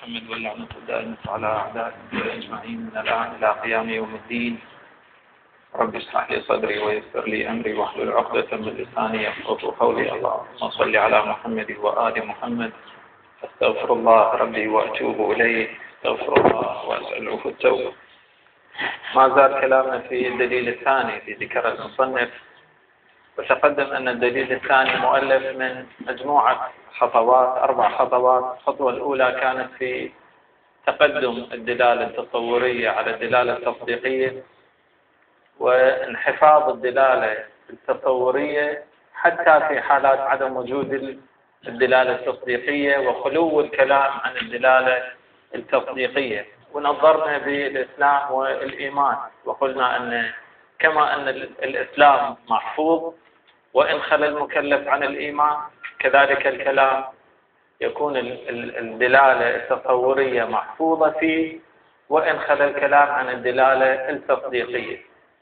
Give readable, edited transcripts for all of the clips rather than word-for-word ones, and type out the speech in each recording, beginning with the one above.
محمد واللعنة الدائمة على أعدائه أجمعين من الآن إلى قيام يوم الدين. رب اشرح لي صدري ويسر لي أمري واحلل عقدة من لساني يفقهوا قولي. اللهم صل على محمد وآل محمد. أستغفر الله ربي وأتوب إليه، أستغفر الله وأسأله التوبة. ما زال كلامنا في الدليل الثاني في ذكر المصنف، وتقدم أن الدليل الثاني مؤلف من مجموعة خطوات، 4 خطوات. الخطوة الأولى كانت في تقدم الدلالة التصورية على الدلالة التصديقية، وانحفاظ الدلالة التصورية حتى في حالات عدم وجود الدلالة التصديقية وخلو الكلام عن الدلالة التصديقية. ونظرنا بالإسلام والإيمان، وقلنا أن كما أن الإسلام محفوظ وإن خلى المكلف عن الإيمان، كذلك الكلام يكون الدلالة التصورية محفوظة فيه وإن خلى الكلام عن الدلالة التصديقية.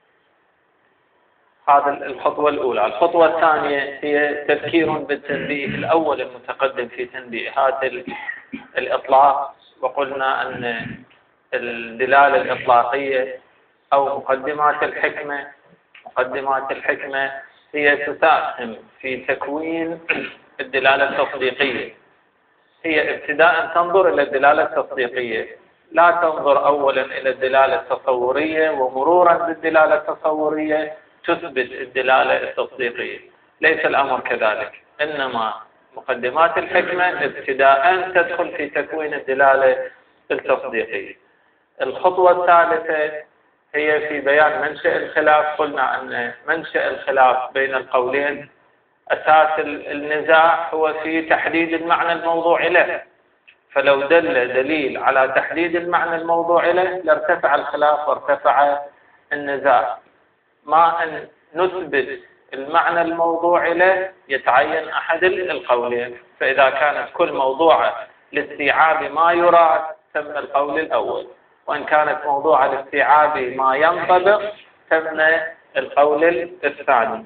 هذا الخطوة الأولى. الخطوة الثانية هي تذكير بالتنبيه الأول المتقدم في تنبيهات الإطلاق، وقلنا أن الدلالة الإطلاقية أو مقدمات الحكمة هي تساهم في تكوين الدلالة التصديقية. هي ابتداء تنظر إلى الدلالة التصديقية، لا تنظر أولا إلى الدلالة التصورية ومرورا بالدلالة التصورية تثبت الدلالة التصديقية. ليس الأمر كذلك، إنما مقدمات الحكمة ابتداء تدخل في تكوين الدلالة التصديقية. الخطوة الثالثة هي في بيان منشأ الخلاف. قلنا أن منشأ الخلاف بين القولين أساس النزاع هو في تحديد المعنى الموضوع له، فلو دل دليل على تحديد المعنى الموضوع له لارتفع الخلاف وارتفع النزاع. ما أن نثبت المعنى الموضوع له يتعين أحد القولين، فإذا كانت كل موضوعة لاستيعاب ما يراد تم القول الأول، وإن كانت موضوعة لاستيعاب ما ينطبق تم القول الثاني.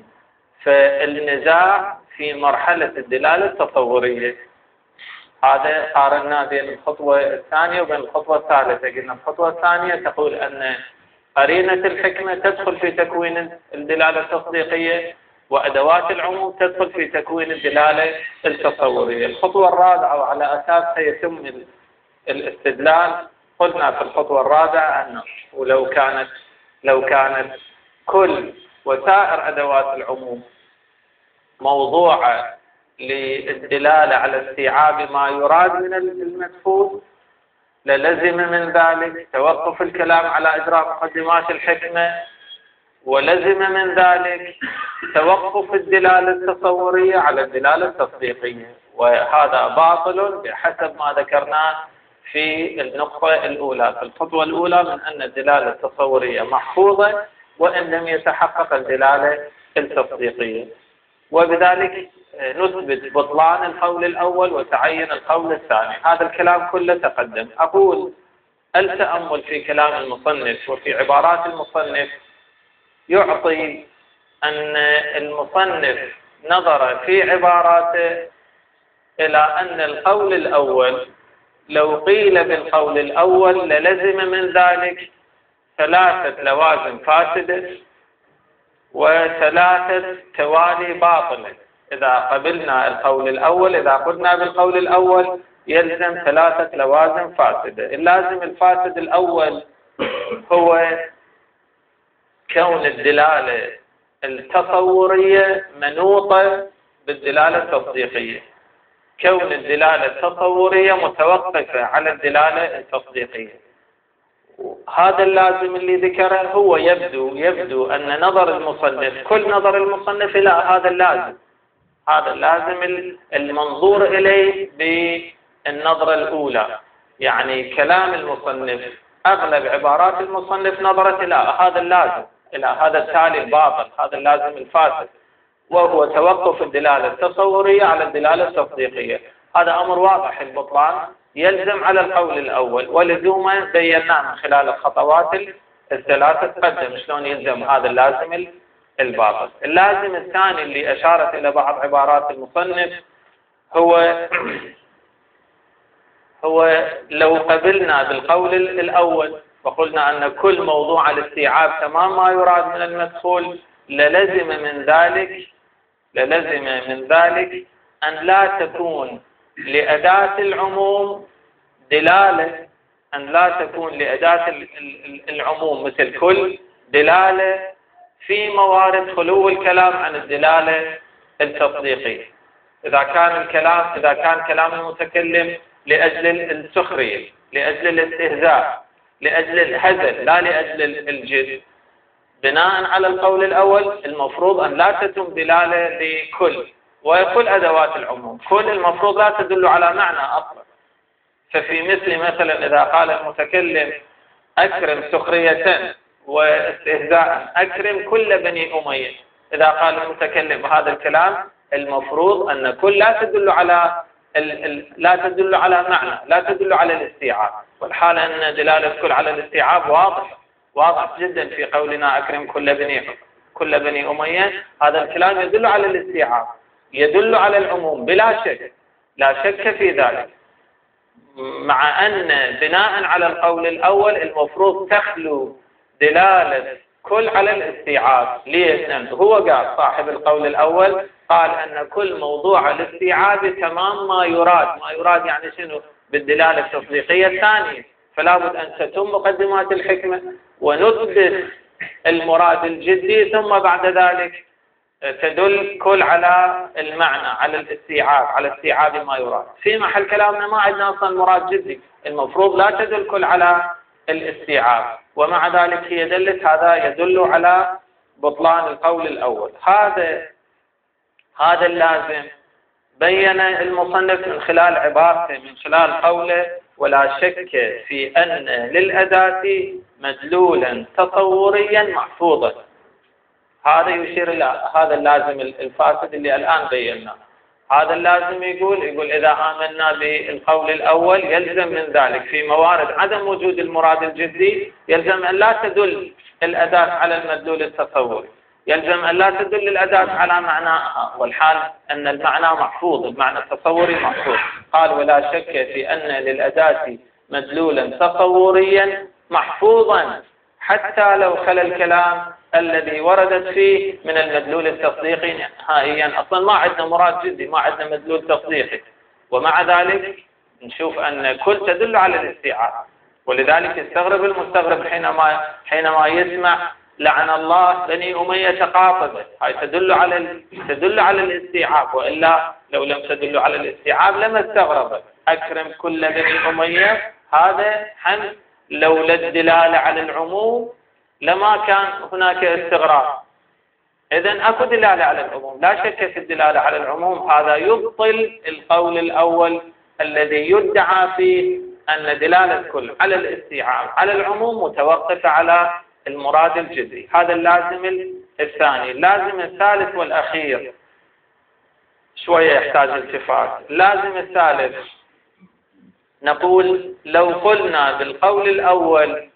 فالنزاع في مرحلة الدلالة التصورية. هذا قارنا بين الخطوة الثانية وبين الخطوة الثالثة. قلنا الخطوة الثانية تقول أن قرينة الحكمة تدخل في تكوين الدلالة التصديقية، وأدوات العموم تدخل في تكوين الدلالة التصورية. الخطوة الرابعة وعلى أساسها يتم الاستدلال. قلنا في الخطوة الرابعة أنه لو كانت كل وسائر أدوات العموم موضوعة للدلالة على استيعاب ما يراد من المدفوع للزم من ذلك توقف الكلام على إجراء مقدمات الحكمة، ولزم من ذلك توقف الدلالة التصورية على الدلالة التصديقية، وهذا باطل بحسب ما ذكرناه في النقطة الأولى. في الخطوة الأولى من أن الدلالة التصورية محفوظة وإن لم يتحقق الدلالة التصديقية، وبذلك نثبت بطلان القول الأول وتعين القول الثاني. هذا الكلام كله تقدم. أقول التأمل في كلام المصنف وفي عبارات المصنف يعطي أن المصنف نظر في عباراته إلى أن القول الأول لو قيل بالقول الأول للزم من ذلك 3 لوازم فاسدة و3 توالي باطلة. إذا قبلنا القول الأول، إذا قلنا بالقول الأول يلزم 3 لوازم فاسدة. اللازم الفاسد الأول هو كون الدلالة التصورية منوطة بالدلالة التصديقية، كون الدلالة التصورية متوقفة على الدلالة التصديقية. هذا اللازم اللي ذكره هو يبدو أن نظر المصنف، كل نظر المصنف إلى هذا اللازم المنظور إليه بالنظرة الأولى. يعني كلام المصنف أغلب عبارات المصنف نظرت إلى هذا اللازم، إلى هذا التالي الباطل، هذا اللازم الفاسد، وهو توقف الدلالة التصورية على الدلالة التصديقية. هذا أمر واضح البطلان يلزم على القول الأول، ولزومه بيناه من خلال الخطوات الثلاثة تقدم شلون يلزم هذا اللازم الباطل. اللازم الثاني اللي أشارت إلى بعض عبارات المصنف هو هو لو قبلنا بالقول الأول وقلنا أن كل موضوع الاستيعاب تمام ما يراد من المدخول، للزم من ذلك أن لا تكون لأداة العموم دلالة، أن لا تكون لأداة العموم مثل كل دلالة في موارد خلو الكلام عن الدلالة التصديقية. إذا كان كلام المتكلم لأجل السخرية، لأجل الاستهزاء، لأجل الهزل، لا لأجل الجد، بناء على القول الأول المفروض أن لا تتم دلالة لكل، وكل أدوات العموم كل المفروض لا تدل على معنى أصلا. ففي مثلا إذا قال المتكلم أكرم سخرية واستهزاء أكرم كل بني أمية، إذا قال المتكلم هذا الكلام المفروض أن كل لا تدل على معنى، لا تدل على الاستيعاب، والحال أن دلالة كل على الاستيعاب واضح جدا في قولنا أكرم كل بني أمية. هذا الكلام يدل على الاستيعاب، يدل على العموم بلا شك، لا شك في ذلك، مع أن بناء على القول الأول المفروض تخلو دلالة كل على الاستيعاب. ليش؟ لأنه هو قال صاحب القول الأول قال أن كل موضوع الاستيعاب تمام ما يراد يعني شنو؟ بالدلالة التصديقية الثانية، فلا بد أن تتم مقدمات الحكمة ونثبت المراد الجدي، ثم بعد ذلك تدل كل على المعنى، على الاستيعاب، على استيعاب ما يراد. في محل كلامنا ما عندنا أصلا مراد جدي، المفروض لا تدل كل على الاستيعاب، ومع ذلك هي دلت، هذا يدل على بطلان القول الأول. هذا اللازم بين المصنف من خلال عبارته، من خلال قوله ولا شك في أن للأداة مدلولا تصوريا محفوظا. هذا يشير إلى هذا اللازم الفاسد اللي الآن بيناه. هذا اللازم يقول إذا آمنا بالقول الأول يلزم من ذلك في موارد عدم وجود المراد الجدي يلزم أن لا تدل الأداة على المدلول التصوري، يلزم أن لا تدل الأداة على معناها، والحال أن المعنى محفوظ، المعنى التصوري محفوظ. قال ولا شك في أن للأداة مدلولا تصوريا محفوظا حتى لو خلا الكلام الذي وردت فيه من المدلول التصديقي نهائيا. أصلا ما عندنا مراد جدي، ما عندنا مدلول تصديقي، ومع ذلك نشوف أن كل تدل على الاستيعاب. ولذلك يستغرب المستغرب حينما يسمع لعن الله بني أمية قاطبة، هاي تدل على الاستيعاب، وإلا لو لم تدل على الاستيعاب لما استغربت. أكرم كل بني أمية هذا حمد، لولا الدلالة على العموم لما كان هناك استغراب. إذن أكو دلالة على العموم، لا شك في الدلالة على العموم. هذا يبطل القول الأول الذي يدعى فيه أن دلالة الكل على الاستيعاب على العموم متوقفة على المراد الجزئي. هذا اللازم الثاني. اللازم الثالث والأخير شوية يحتاج التفات. اللازم الثالث نقول لو قلنا بالقول الأول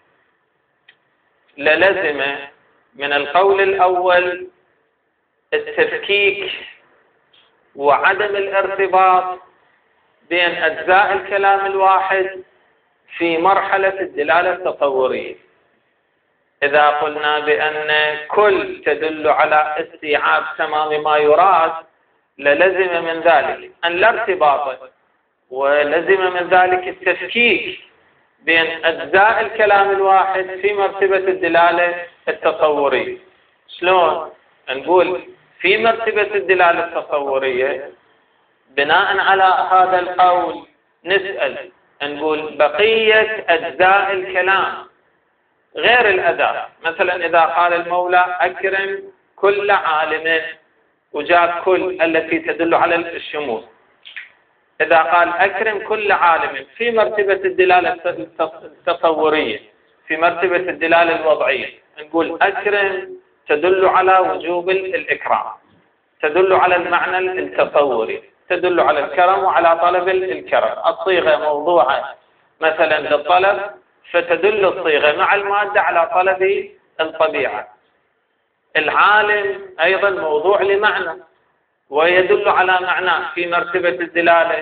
للزم من القول الأول التفكيك وعدم الارتباط بين أجزاء الكلام الواحد في مرحلة الدلالة التصورية. إذا قلنا بأن كل تدل على استيعاب تمام ما يراد للزم من ذلك أن لا ارتباط، ولزم من ذلك التفكيك بين أجزاء الكلام الواحد في مرتبة الدلالة التصورية. شلون؟ نقول في مرتبة الدلالة التصورية بناء على هذا القول نسأل، نقول بقية أجزاء الكلام غير الأداة. مثلا إذا قال المولى أكرم كل عالم وجاء كل التي تدل على الشمول، إذا قال أكرم كل عالم في مرتبة الدلالة التصورية، في مرتبة الدلالة الوضعية، نقول أكرم تدل على وجوب الإكرام، تدل على المعنى التصوري، تدل على الكرم وعلى طلب الكرم. الصيغة موضوعة مثلا للطلب، فتدل الصيغة مع المادة على طلب الطبيعة. العالم أيضا موضوع لمعنى ويدل على معنى في مرتبة الدلالة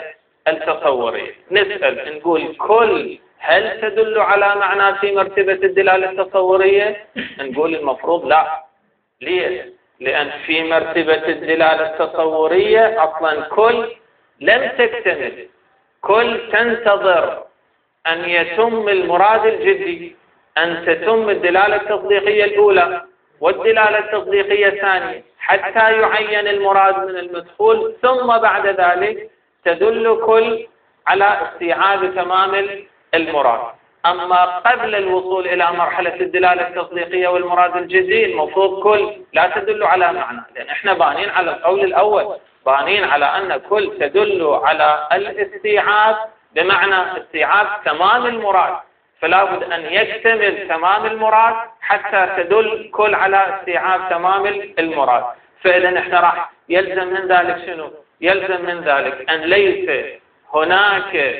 التصورية. نسأل نقول كل هل تدل على معنى في مرتبة الدلالة التصورية؟ نقول المفروض لا. ليش؟ لأن في مرتبة الدلالة التصورية أصلا كل لم تكتمل، كل تنتظر أن يتم المراد الجدي، أن تتم الدلالة التصديقية الأولى والدلالة التصديقية الثانية حتى يعين المراد من المدخول، ثم بعد ذلك تدل كل على استيعاب تمام المراد. أما قبل الوصول إلى مرحلة الدلالة التصديقية والمراد الجزئي المفروض كل لا تدل على معنى، لأن احنا بانين على القول الأول، بانين على أن كل تدل على الاستيعاب بمعنى استيعاب تمام المراد، فلا بد أن يكتمل تمام المراد حتى تدل كل على استيعاب تمام المراد. فإذا احنا راح يلزم من ذلك شنو؟ يلزم من ذلك أن ليس هناك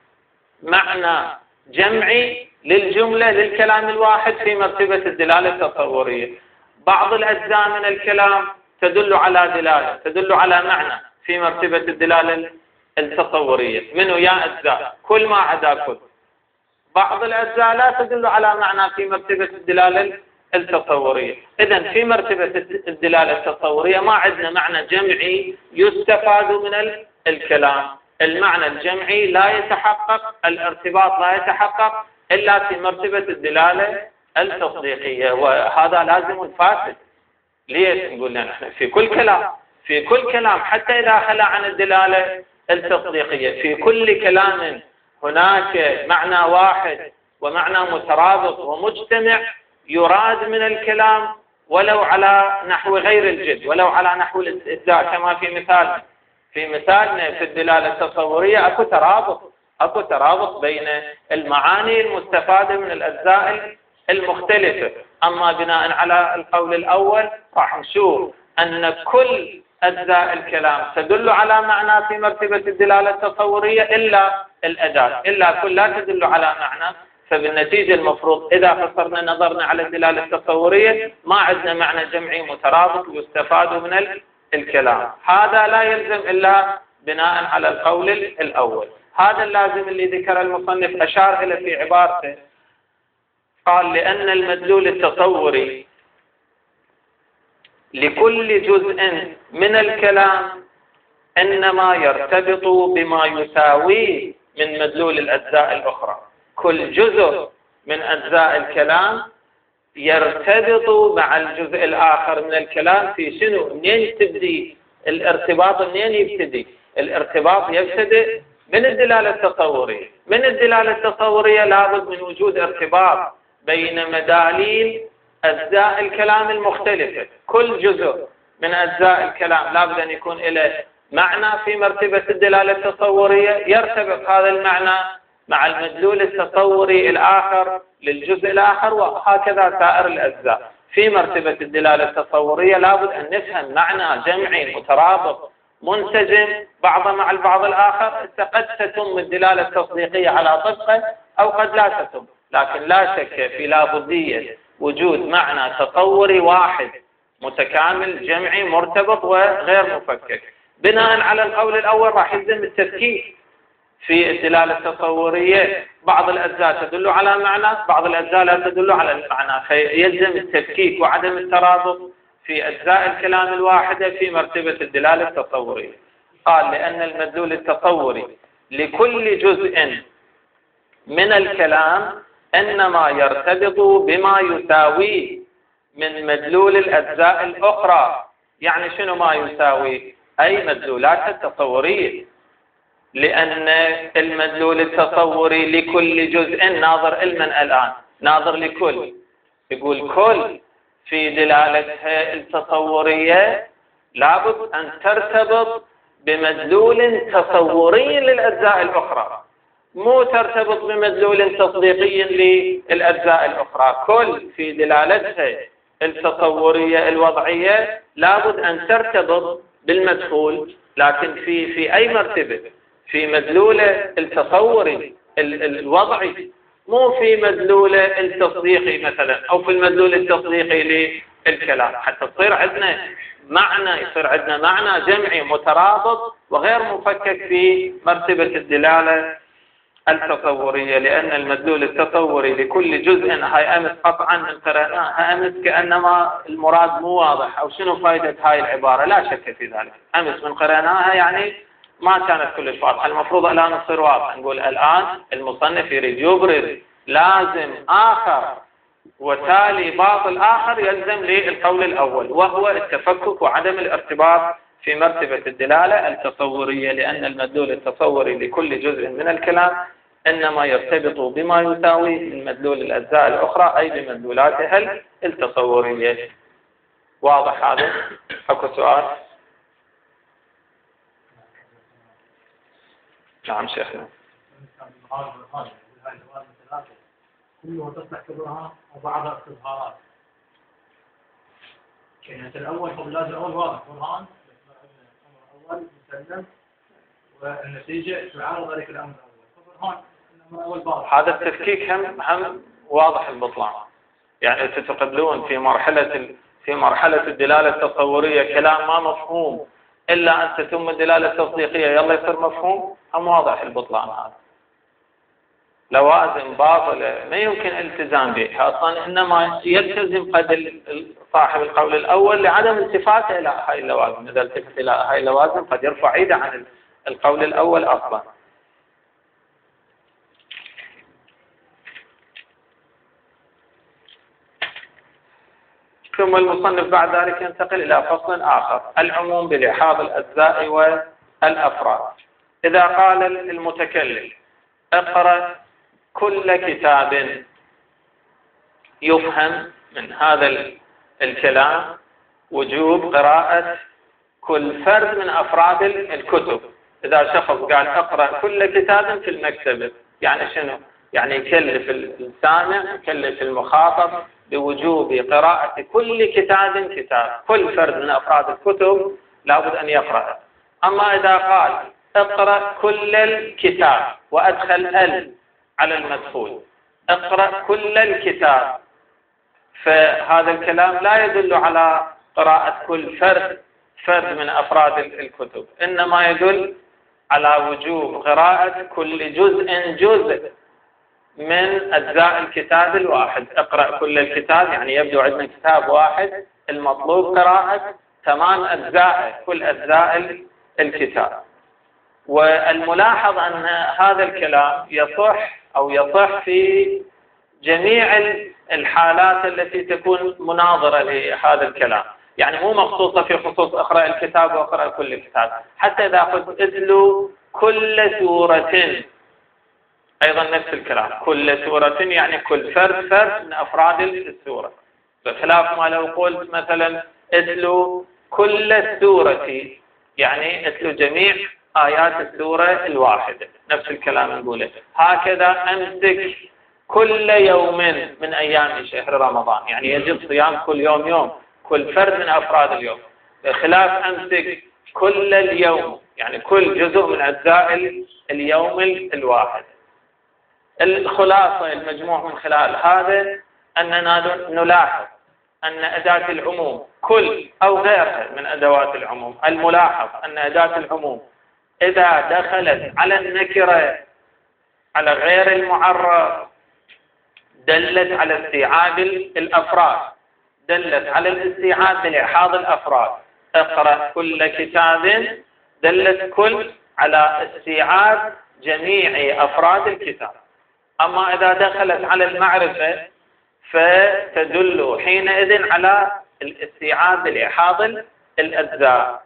معنى جمعي للجملة للكلام الواحد في مرتبة الدلالة التصورية. بعض الأجزاء من الكلام تدل على دلالة، تدل على معنى في مرتبة الدلالة التصورية، منه يا أجزاء كل ما عدا كل. بعض الأجزاء لا تدل على معنى في مرتبة الدلالة التصورية. إذن في مرتبة الدلالة التصورية ما عندنا معنى جمعي يستفاد من الكلام. المعنى الجمعي لا يتحقق، الارتباط لا يتحقق إلا في مرتبة الدلالة التصديقية، وهذا لازم فاسد. ليش؟ نقول نحن في كل كلام حتى إذا خلى عن الدلالة التصديقية، في كل كلام هناك معنى واحد ومعنى مترابط ومجتمع يراد من الكلام ولو على نحو غير الجد، ولو على نحو الاستهزاء، كما في مثالنا في الدلالة التصورية اكو ترابط بين المعاني المستفادة من الأجزاء المختلفة. أما بناء على القول الأول راح نشوف أن كل أجزاء الكلام تدل على معنى في مرتبة الدلالة التصورية إلا الأداة، إلا كل لا تدل على معنى. فبالنتيجة المفروض إذا فسرنا نظرنا على الدلالة التصورية ما عندنا معنى جمعي مترابط يستفاد من الكلام. هذا لا يلزم إلا بناء على القول الأول. هذا اللازم اللي ذكر المصنف أشار إلى في عبارته، قال لأن المدلول التصوري لكل جزء من الكلام إنما يرتبط بما يساويه من مدلول الأجزاء الأخرى. كل جزء من أجزاء الكلام يرتبط مع الجزء الآخر من الكلام في شنو؟ منين تبدي الارتباط؟ منين يبتدي الارتباط؟ يبتدئ من الدلالة التصورية. من الدلالة التصورية لابد من وجود ارتباط بين مداليل أجزاء الكلام المختلفة. كل جزء من أجزاء الكلام لابد أن يكون له معنى في مرتبة الدلالة التصورية، يرتبط هذا المعنى مع المدلول التصوري الآخر للجزء الآخر، وهكذا سائر الأجزاء. في مرتبة الدلالة التصورية لابد أن نفهم معنى جمعي مترابط منسجم بعض مع البعض الآخر. قد تتم الدلالة التصديقية على طبقه أو قد لا تتم، لكن لا شك في لابدية وجود معنى تصوري واحد متكامل جمعي مرتبط وغير مفكك. بناء على القول الأول راح يلزم التفكيك في الدلالة التصورية. بعض الأجزاء تدل على معنى، بعض الأجزاء لا تدل على المعنى، فيلزم التفكيك وعدم الترابط في أجزاء الكلام الواحدة في مرتبة الدلالة التصورية. قال لأن المدلول التصوري لكل جزء من الكلام إنما يرتبط بما يساويه من مدلول الأجزاء الأخرى. يعني شنو ما يساويه؟ أي مدلولات التصورية، لأن المدلول التصوري لكل جزء ناظر المن الآن، ناظر لكل، يقول كل في دلالتها التصورية لابد أن ترتبط بمدلول تصوري للأجزاء الأخرى، مو ترتبط بمدلول تصديقي للأجزاء الأخرى. كل في دلالتها التصورية الوضعية لابد أن ترتبط بالمدخول، لكن في أي مرتبة؟ في مدلوله التصوري الوضعي، مو في مدلوله التصديقي مثلا، أو في المدلول التصديقي الكلام، حتى تصير عندنا معنى، يصير عندنا معنى جمعي مترابط وغير مفكك في مرتبة الدلالة التصورية. لأن المدلول التصوري لكل جزء، هاي أمس قطعا من قرأناها أمس كأنما المراد مو واضح، أو شنو فائدة هاي العبارة؟ لا شك في ذلك، أمس من قرأناها يعني ما كانت كلش واضحة. المفروض الآن تصير واضحة، نقول الآن المصنف يريد يبرز لازم آخر وتالي باطل آخر يلزم للقول الأول، وهو التفكك وعدم الارتباط في مرتبة الدلالة التصورية، لأن المدلول التصوري لكل جزء من الكلام إنما يرتبط بما يساوي من مدلول الأجزاء الأخرى، أي بمدلولاتها التصورية. واضح هذا؟ أكو سؤال؟ نعم شيخنا. كلها تصلح كبرها وبعضها استظهارات. يعني الأول هو لازم الأول واضح برهان، الأول مسلم، والنتيجة تعارض ذلك الأمر الأول، فبرهان الأمر الأول باطل. هذا التفكيك هم واضح البطلان. يعني تتقبلون في مرحلة الدلالة التصورية كلام ما مفهوم إلا أن تتم الدلالة التصديقية يلا يصير مفهوم، هم واضح البطلان. هذا لوازم باطلة ما يمكن الالتزام بها أصلا، إنما يلتزم قد صاحب القول الأول لعدم التفاته إلى هاي اللوازم. إذا التفت إلى هاي اللوازم قد يرفع ايده عن القول الأول أصلا. ثم المصنف بعد ذلك ينتقل إلى فصل آخر، العموم بلحاظ الأجزاء والأفراد. إذا قال المتكلم اقرأ كل كتاب، يفهم من هذا الكلام وجوب قراءة كل فرد من أفراد الكتب. إذا شخص قال اقرأ كل كتاب في المكتبة، يعني شنو؟ يعني يكلف السامع، يكلف المخاطب بوجوب قراءة كل كتاب كل فرد من أفراد الكتب لابد أن يقرأ. أما إذا قال اقرأ كل الكتاب وأدخل على المدخول، اقرأ كل الكتاب، فهذا الكلام لا يدل على قراءة كل فرد من أفراد الكتب، إنما يدل على وجوب قراءة كل جزء من أجزاء الكتاب الواحد. اقرأ كل الكتاب يعني يبدو عندنا كتاب واحد المطلوب قراءة تمام أجزاء، كل أجزاء الكتاب. والملاحظ أن هذا الكلام يصح في جميع الحالات التي تكون مناظرة لهذا الكلام، يعني مو مخصوصة في خصوص اقرأ الكتاب واقرأ كل كتاب. حتى إذا قلت اتلو كل سورة أيضا نفس الكلام، كل سورة يعني كل فرد من أفراد السورة، بخلاف ما لو قلت مثلا اتلو كل السورة يعني اتلو جميع آيات السورة الواحدة، نفس الكلام نقوله. هكذا أمسك كل يوم من أيام شهر رمضان، يعني يجب صيام كل يوم كل فرد من أفراد اليوم، بخلاف أمسك كل اليوم يعني كل جزء من أجزاء اليوم الواحد. الخلاصة المجموع من خلال هذا أننا نلاحظ أن أداة العموم كل أو غيرها من أدوات العموم، الملاحظ أن أداة العموم إذا دخلت على النكرة على غير المعرف دلت على استيعاب الأفراد، دلت على الاستيعاب بلحاظ الأفراد. اقرأ كل كتاب دلت كل على استيعاب جميع أفراد الكتاب. أما إذا دخلت على المعرفة فتدل حينئذ على الاستيعاب بلحاظ الأجزاء.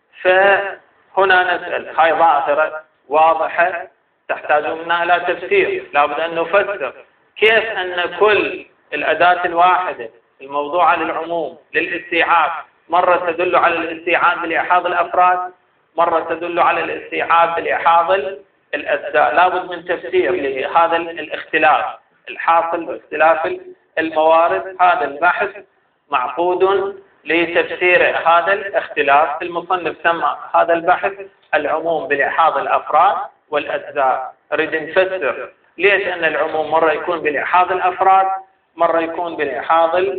فهنا نسأل، هاي ظاهرة واضحة تحتاج منا إلى تفسير، لابد أن نفسر كيف أن كل الأداة الواحدة الموضوعة للعموم للاستيعاب مرة تدل على الاستيعاب بلحاظ الأفراد، مرة تدل على الاستيعاب بلحاظ الأجزاء. لابد من تفسير لهذا الاختلاف الحاصل باختلاف الموارد. هذا البحث معقود لتفسير هذا الاختلاف. المصنف سمى هذا البحث العموم بلحاظ الأفراد والأجزاء. نريد نفسر ليش أن العموم مرة يكون بلحاظ الأفراد، مرة يكون بلحاظ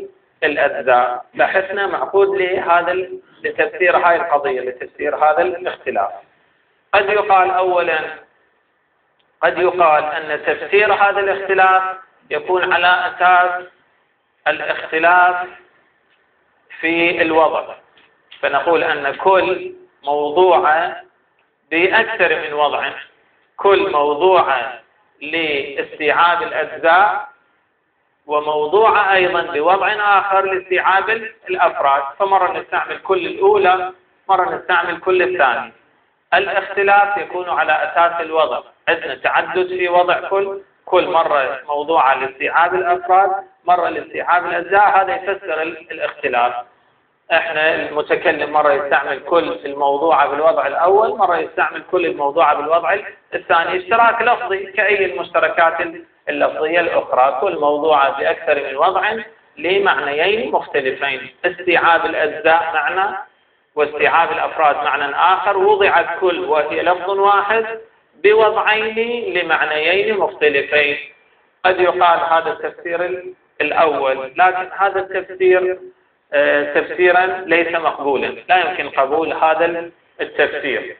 الأجزاء. بحثنا معقود لتفسير هاي القضية، لتفسير هذا الاختلاف. قد يقال أولا، قد يقال أن تفسير هذا الاختلاف يكون على أساس الاختلاف في الوضع، فنقول أن كل موضوع بأكثر من وضع، كل موضوع لاستيعاب الأجزاء وموضوع أيضا بوضع آخر لاستيعاب الأفراد، فمرة نستعمل كل الأولى، مرة نستعمل كل الثاني. الاختلاف يكون على أساس الوضع، عندنا تعدد في وضع كل مرة موضوع لاستيعاب الأفراد، مرة لاستيعاب الأجزاء، هذا يفسر الاختلاف. احنا المتكلم مرة يستعمل كل الموضوع بالوضع الأول، مرة يستعمل كل الموضوع بالوضع الثاني، اشتراك لفظي كأي المشتركات اللفظية الأخرى، كل موضوع بأكثر من وضع لمعنيين مختلفين، استيعاب الأجزاء معنى واستيعاب الأفراد معنى آخر، وضعت كل وهي لفظ واحد بوضعين لمعنيين مختلفين. قد يقال هذا التفسير الأول، لكن هذا التفسير تفسيرا ليس مقبولا، لا يمكن قبول هذا التفسير،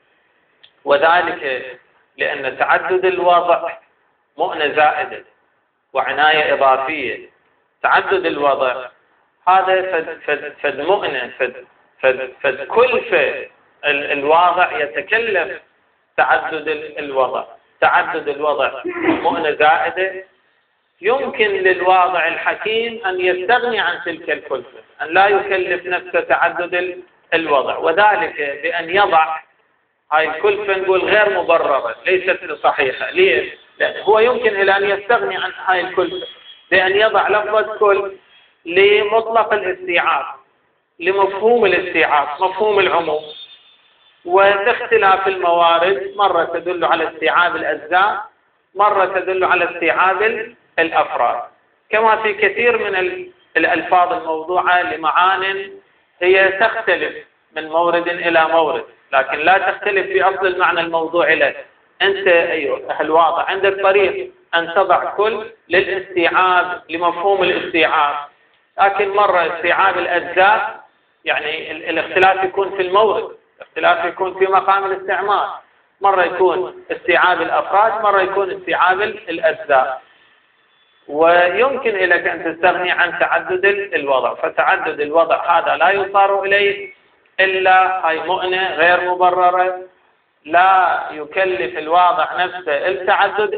وذلك لأن تعدد الوضع مؤنة زائدة وعناية إضافية. تعدد الوضع هذا فد مؤنة، فد كلفة الواضع يتكلف تعدد الوضع. تعدد الوضع مؤنة زائدة، يمكن للواضع الحكيم أن يستغني عن تلك الكلفة، أن لا يكلف نفسه تعدد الوضع، وذلك بأن يضع هاي الكلفة نقول غير مبررة، ليست صحيحة. ليه؟ لأن هو يمكن إلى أن يستغني عن هاي الكلفة بأن يضع لفظة كل لمطلق الاستيعاب، لمفهوم الاستيعاب، مفهوم العموم، واختلاف الموارد مرة تدل على استيعاب الأجزاء، مرة تدل على استيعاب الأفراد. كما في كثير من الألفاظ الموضوعة لمعان هي تختلف من مورد إلى مورد، لكن لا تختلف في أصل المعنى الموضوع له. أنت أيها الواضع عندك طريق أن تضع كل للاستيعاب، لمفهوم الاستيعاب، لكن مرة استيعاب الأجزاء يعني الاختلاف يكون في المورد، الاختلاف يكون في مقام الاستعمال، مرة يكون استيعاب الأفراد، مرة يكون استيعاب الأجزاء، ويمكن لك أن تستغني عن تعدد الوضع. فتعدد الوضع هذا لا يصار إليه إلا هاي مؤنة غير مبررة، لا يكلف الواضع نفسه التعدد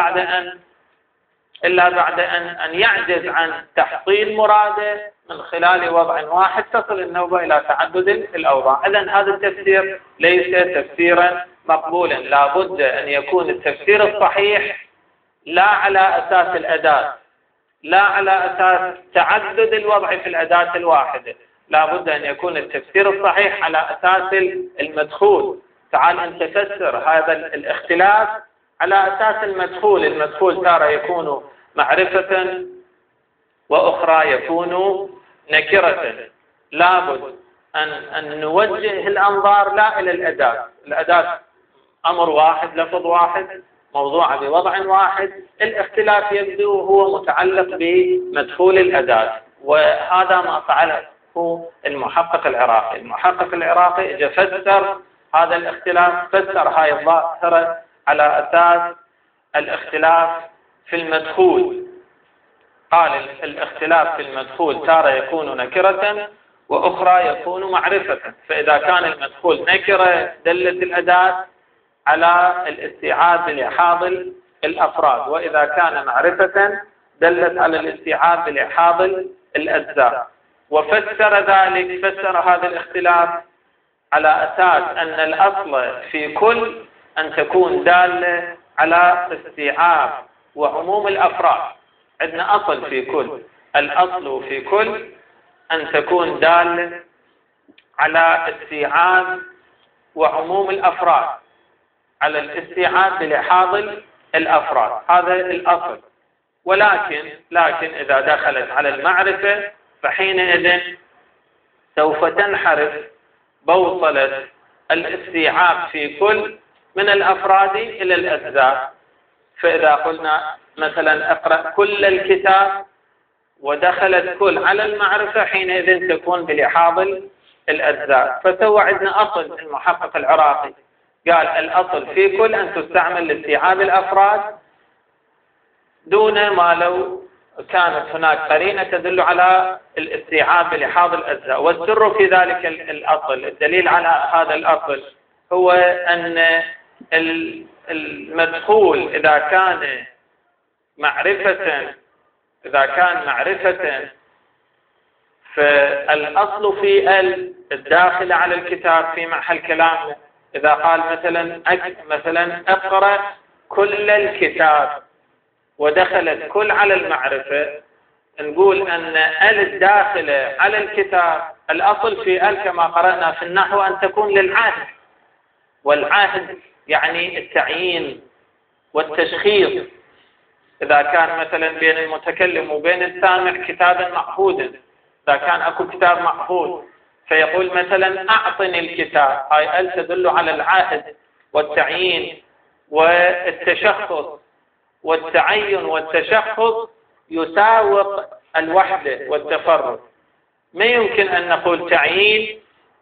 إلا بعد أن يعجز عن تحصيل مراده من خلال وضع واحد تصل النوبة إلى تعدد الأوضاع. إذن هذا التفسير ليس تفسيرا مقبولا، لا بد أن يكون التفسير الصحيح لا على أساس الأداة، لا على أساس تعدد الوضع في الأداة الواحدة، لا بد أن يكون التفسير الصحيح على أساس المدخول. تعال أن تفسر هذا الاختلاف على أساس المدخول. المدخول تارة يكون معرفة وأخرى يكون نكرة. لابد أن نوجه الأنظار لا إلى الأداة، الأداة أمر واحد، لفظ واحد، موضوع بوضع واحد، الاختلاف يبدو هو متعلق بمدخول الأداة، وهذا ما فعله المحقق العراقي. المحقق العراقي اجى فسر هذا الاختلاف، فسر هاي الظاهرة على أساس الاختلاف في المدخول. قال الاختلاف في المدخول تارة يكون نكرة وأخرى يكون معرفة، فإذا كان المدخول نكرة دلت الأداة على الاستيعاب لإحاض الأفراد، وإذا كان معرفة دلت على الاستيعاب لإحاض الأجزاء. وفسر ذلك، فسر هذا الاختلاف على أساس أن الأصل في كل أن تكون دالة على استيعاب وعموم الأفراد. عندنا أصل في كل، الأصل في كل أن تكون دالة على استيعاب وعموم الأفراد، على الاستيعاب لإحاض الأفراد، هذا الأصل. لكن إذا دخلت على المعرفة فحينئذ سوف تنحرف بوصلة الاستيعاب في كل من الأفراد إلى الأجزاء. فإذا قلنا مثلا اقرأ كل الكتاب، ودخلت كل على المعرفة حينئذ تكون بلحاظ الأجزاء. فسوى عندنا أصل المحقق العراقي، قال الأصل في كل أن تستعمل لاستيعاب الأفراد دون ما لو كانت هناك قرينة تدل على الاستيعاب بلحاظ الأجزاء. والسر في ذلك الأصل، الدليل على هذا الأصل هو أن المدخول إذا كان معرفة فالأصل في الداخل على الكتاب في محل كلامه. إذا قال مثلا اقرأ كل الكتاب ودخلت كل على المعرفة، نقول أن الداخلة على الكتاب الأصل في كما قرأنا في النحو أن تكون للعهد، والعهد يعني التعيين والتشخيص. إذا كان مثلا بين المتكلم وبين السامع كتابا محفوظا، إذا كان أكو كتاب محفوظ فيقول مثلا أعطني الكتاب، هاي تدل على العهد والتعيين والتشخص، والتعين والتشخص يساوق الوحدة والتفرد. ما يمكن أن نقول تعيين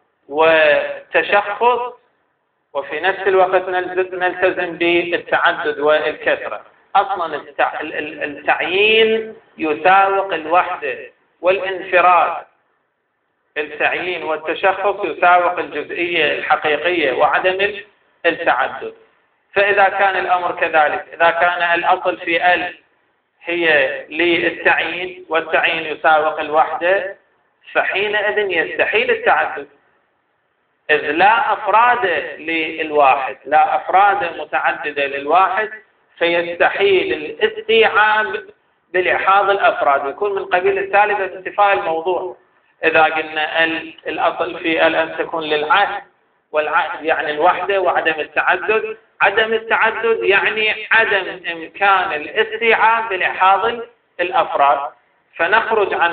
وتشخص وفي نفس الوقت نلتزم بالتعدد والكثرة. أصلا التعيين يساوق الوحدة والانفراد، التعيين والتشخص يساوق الجزئية الحقيقية وعدم التعدد. فإذا كان الأمر كذلك، إذا كان الأصل في هي للتعيين والتعيين يساوق الوحدة، فحينئذ يستحيل التعدد، إذ لا أفراد للواحد، لا أفراد متعددة للواحد، فيستحيل الاستيعاب بلحاظ الأفراد، يكون من قبيل السالبة بانتفاء الموضوع. إذا قلنا الأصل في أن تكون للعهد، والعهد يعني الوحدة وعدم التعدد، عدم التعدد يعني عدم إمكان الاستيعاب بلحاظ الأفراد، فنخرج عن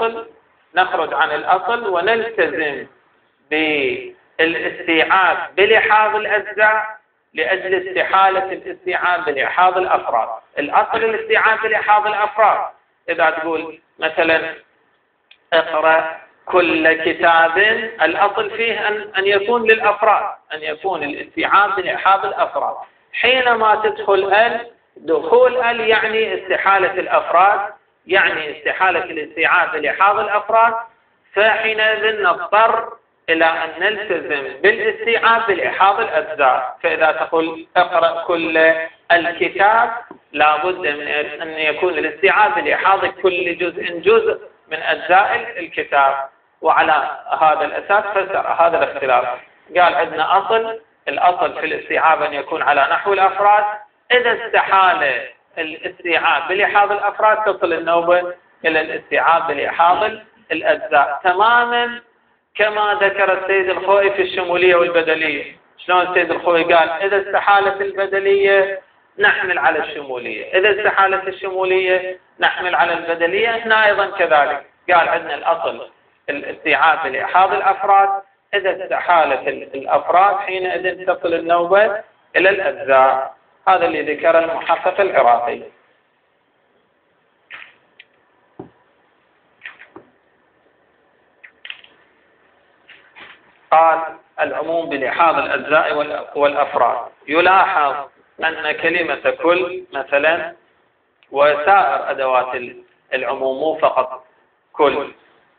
الأصل ونلتزم بالاستيعاب بلحاظ الأجزاء لأجل استحالة الاستيعاب بلحاظ الأفراد. الأصل الاستيعاب بلحاظ الأفراد، إذا تقول مثلا اقرأ كل كتاب، الأصل فيه أن يكون للأفراد، أن يكون الاستيعاب بلحاظ الأفراد. حينما تدخل دخول يعني استحالة الأفراد، يعني استحالة الاستيعاب بلحاظ الأفراد، فحينئذ نضطر إلى أن نلتزم بالاستيعاب بلحاظ الأجزاء. فإذا تقول اقرأ كل الكتاب، لابد من أن يكون الاستيعاب بلحاظ كل جزء من أجزاء الكتاب. وعلى هذا الأساس فسر هذا الاختلاف، قال عندنا الأصل في الاستيعاب أن يكون على نحو الأفراد. إذا استحال الاستيعاب بلحاظ الأفراد تصل النوبة إلى الاستيعاب بلحاظ الأجزاء، تماما كما ذكر السيد الخوئي في الشمولية والبدلية. شلون السيد الخوئي قال إذا استحالت البدلية نحمل على الشمولية، إذا استحالت الشمولية نحمل على البدلية. هنا أيضا كذلك قال عندنا الأصل الاستيعاب بلحاظ الأفراد، إذا استحالت الأفراد حينئذ تصل النوبة إلى الأجزاء. هذا اللي ذكر المحقق العراقي. قال العموم بلحاظ الأجزاء والأفراد. يلاحظ أن كلمة كل مثلا وسائر أدوات العموم مو فقط كل،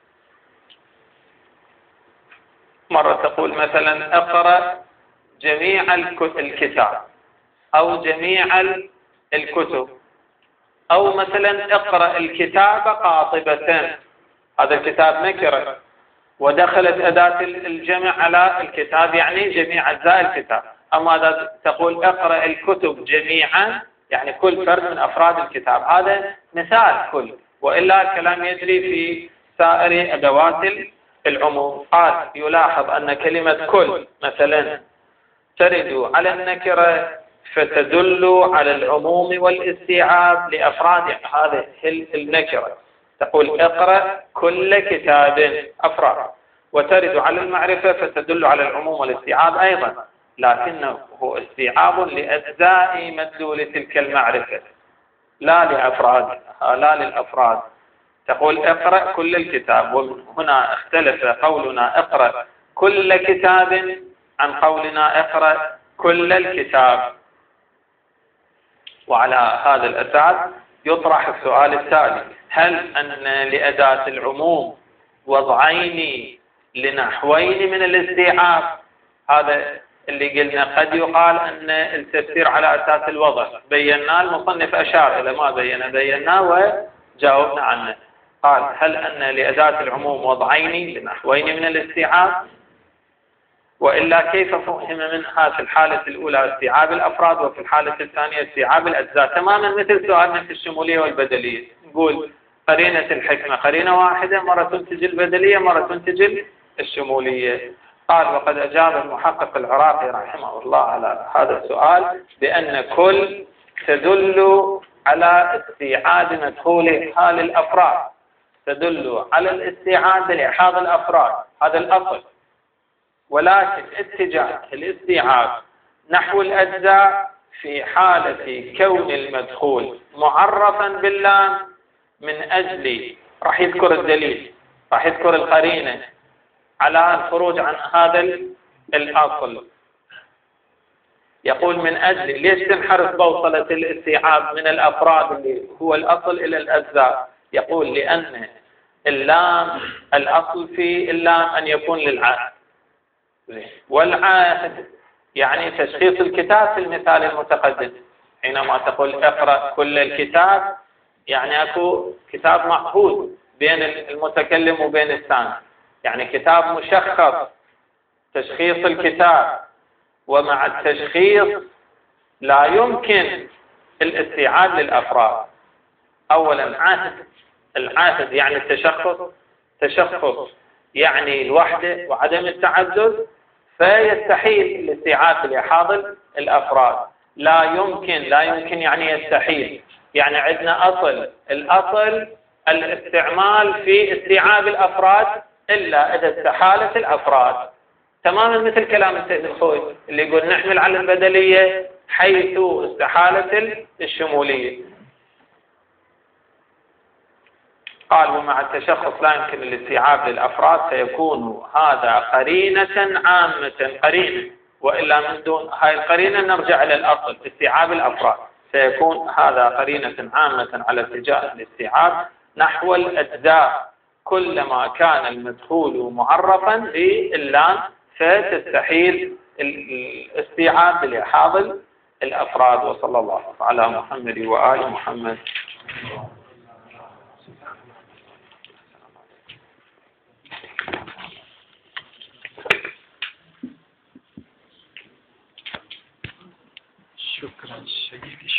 مرة تقول مثلا اقرأ جميع الكتاب أو جميع الكتب، أو مثلا اقرأ الكتاب قاطبة، هذا الكتاب نكرة ودخلت أداة الجمع على الكتاب يعني جميع أجزاء الكتاب. أما إذا تقول اقرأ الكتب جميعا يعني كل فرد من أفراد الكتاب، هذا مثال كل، وإلا الكلام يجري في سائر أدوات العموم. قال يلاحظ أن كلمة كل مثلا ترد على النكرة فتدل على العموم والاستيعاب لأفراد هذه النكرة. تقول اقرأ كل كتاب أفراد، وترد على المعرفة فتدل على العموم والاستيعاب أيضا، لكنه هو استيعاب لأجزاء مدلول تلك المعرفة لا لأفراد، لا للأفراد. تقول اقرأ كل الكتاب، وهنا اختلف قولنا اقرأ كل كتاب عن قولنا اقرأ كل الكتاب. وعلى هذا الأساس يطرح السؤال التالي: هل أن لأداة العموم وضعين لنحوين من الاستيعاب؟ هذا اللي قلنا قد يقال أن التفسير على أساس الوضع، بينا المصنف أشار إلى ما بيناه وجاوبنا عنه. قال: هل أن لأداة العموم وضعين لنحوين من الاستيعاب؟ وإلا كيف فهم منها في الحالة الأولى استيعاب الأفراد وفي الحالة الثانية استيعاب الأجزاء؟ تماما مثل سؤالنا في الشمولية والبدلية، نقول قرينة الحكمة قرينة واحدة، مرة تنتج البدلية مرة تنتج الشمولية. قال: وقد أجاب المحقق العراقي رحمه الله على هذا السؤال بأن كل تدل على استيعاب مدخول حال الأفراد، تدل على الاستيعاب لإحاض الأفراد، هذا الأصل. ولكن اتجاه الاستيعاب نحو الأجزاء في حالة كون المدخول معرفا باللام من أجل، راح يذكر الدليل، راح يذكر القرينة على الخروج عن هذا الأصل. يقول من أجل، ليش تنحرف بوصلة الاستيعاب من الأفراد اللي هو الأصل إلى الأجزاء؟ يقول لأن اللام الأصل في اللام أن يكون للعهد، والعهد يعني تشخيص الكتاب في المثال المتقدم. حينما تقول اقرأ كل الكتاب يعني أكو كتاب معهود بين المتكلم وبين الثاني، يعني كتاب مشخص، تشخيص الكتاب. ومع التشخيص لا يمكن الاستيعاب للأفراد. أولا عهد، العهد يعني التشخص، تشخص يعني الوحدة وعدم التعدد، فيستحيل الاستيعاب لإحاضة الأفراد. لا يمكن يعني يستحيل، يعني عندنا أصل، الأصل الاستعمال في استيعاب الأفراد إلا إذا استحالت الأفراد. تماما مثل كلام السيد الخوي اللي يقول نحمل على البدلية حيث استحالت الشمولية. قال: ومع التشخص لا يمكن الاستيعاب للأفراد، فيكون هذا قرينة عامة، قرينة، وإلا من دون هاي القرينة نرجع إلى الأصل استيعاب الأفراد، فيكون هذا قرينة عامة على اتجاه الاستيعاب نحو الأجزاء كلما كان المدخول معرفا باللام، فتستحيل الاستيعاب لإحاضة الأفراد. وصلى الله على محمد وآل محمد. شكرا سيدي.